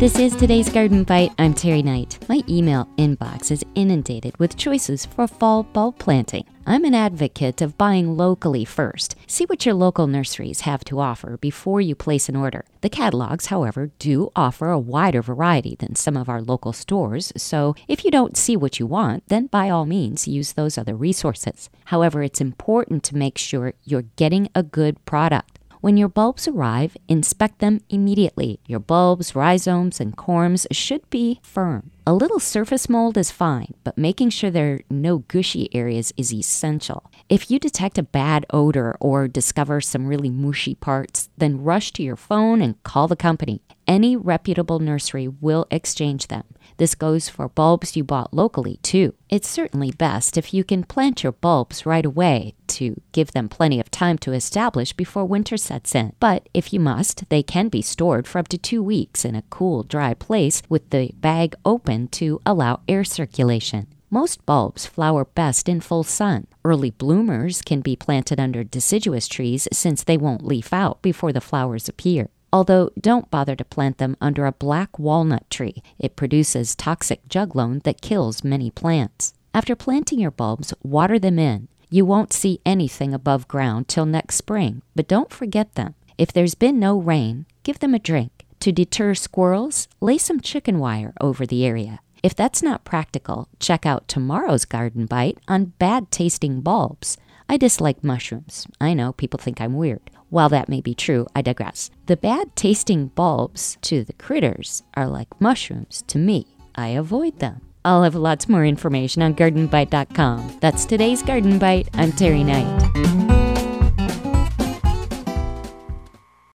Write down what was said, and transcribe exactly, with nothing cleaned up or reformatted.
This is today's Garden Bite. I'm Terry Knight. My email inbox is inundated with choices for fall bulb planting. I'm an advocate of buying locally first. See what your local nurseries have to offer before you place an order. The catalogs, however, do offer a wider variety than some of our local stores, so if you don't see what you want, then by all means use those other resources. However, it's important to make sure you're getting a good product. When your bulbs arrive, inspect them immediately. Your bulbs, rhizomes, and corms should be firm. A little surface mold is fine, but making sure there are no gushy areas is essential. If you detect a bad odor or discover some really mushy parts, then rush to your phone and call the company. Any reputable nursery will exchange them. This goes for bulbs you bought locally, too. It's certainly best if you can plant your bulbs right away to give them plenty of time to establish before winter sets in. But if you must, they can be stored for up to two weeks in a cool, dry place with the bag open to allow air circulation. Most bulbs flower best in full sun. Early bloomers can be planted under deciduous trees since they won't leaf out before the flowers appear. Although, don't bother to plant them under a black walnut tree. It produces toxic juglone that kills many plants. After planting your bulbs, water them in. You won't see anything above ground till next spring, but don't forget them. If there's been no rain, give them a drink. To deter squirrels, lay some chicken wire over the area. If that's not practical, check out tomorrow's Garden Bite on bad-tasting bulbs. I dislike mushrooms. I know, people think I'm weird. While that may be true, I digress. The bad-tasting bulbs to the critters are like mushrooms to me. I avoid them. I'll have lots more information on garden bite dot com. That's today's Garden Bite. I'm Terry Knight.